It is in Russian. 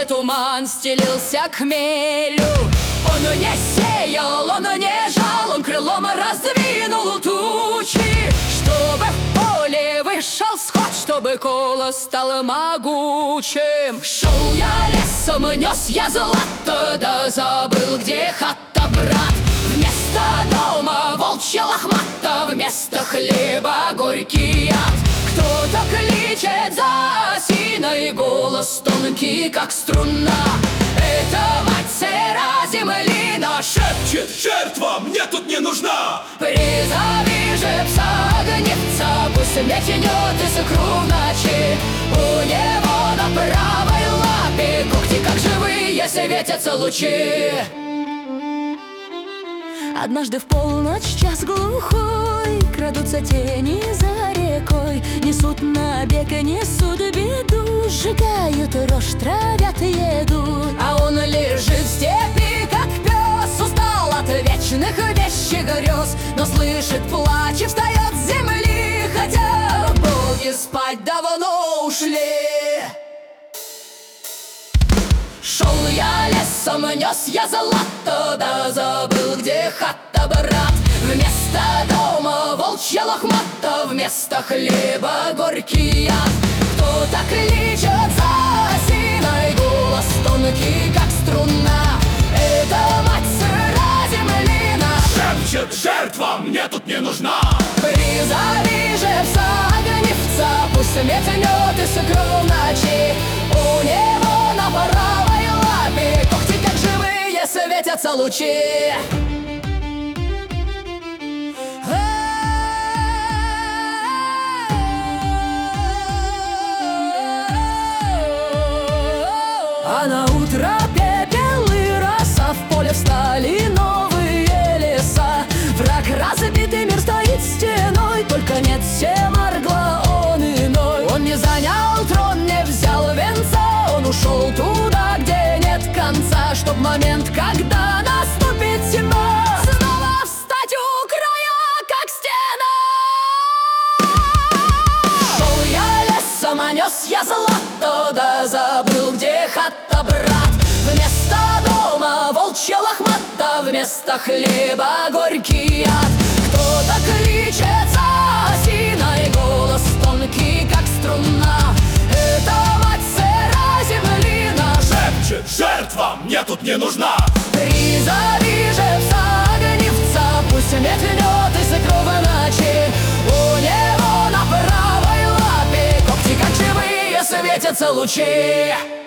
небе туман стелился к хмелю. Он не сеял, он не жал, он крылом раздвинул тучи, чтобы в поле вышел сход, чтобы колос стал могучим. Шел я лесом, нес я злато, да забыл, где хата, брат. Вместо дома волчья лохмата, вместо хлеба горький яд. Кто-то кличет за осиной, голос тонкий, как струна. Это мать сыра землина шепчет: жертва мне тут не нужна. Призови же пса-огневца, пусть метнет искру в ночи. У него на правой лапе когти, как живые, светятся лучи. Однажды в полночь, час глухой, крадутся тени за рекой, несут набег, несут беду, сжигают рожь, травят еду. А он лежит в степи, как пес, устал от вечных вещих грез, но слышит плач и встает с земли, хотя боги спать давно ушли. Шел я лесом, нес я золото, да забыл, где хата, брат. Вместо дома волчья лохмата, вместо хлеба горький яд. Кто-то кличет за осиной, голос тонкий, как струна. Это мать сыра землина шепчет: жертва мне тут не нужна. Призови же пса-огневца, пусть метнет искру в ночи. У него на правой лапе когти, как живые, светятся лучи. А на утро пепел и роса, в поле встали новые леса. Враг разбитый, мир стоит стеной, только нет Семаргла, он иной. Он не занял трон, не взял венца, он ушел туда, где нет конца, чтоб момент, когда наступит тьма, снова встать у края, как стена. Шел я лесом, а нес я золото, да забыл, где хата, брат. Вместо дома волчья лохмата, вместо хлеба горький яд. Кто-то кричит за осиной, голос тонкий, как струна. Это мать сыра землина шепчет: жертва мне тут не нужна. Призови же пса-огневца, пусть метнет искру в ночи. У него на правой лапе когти, как живые, светятся лучи.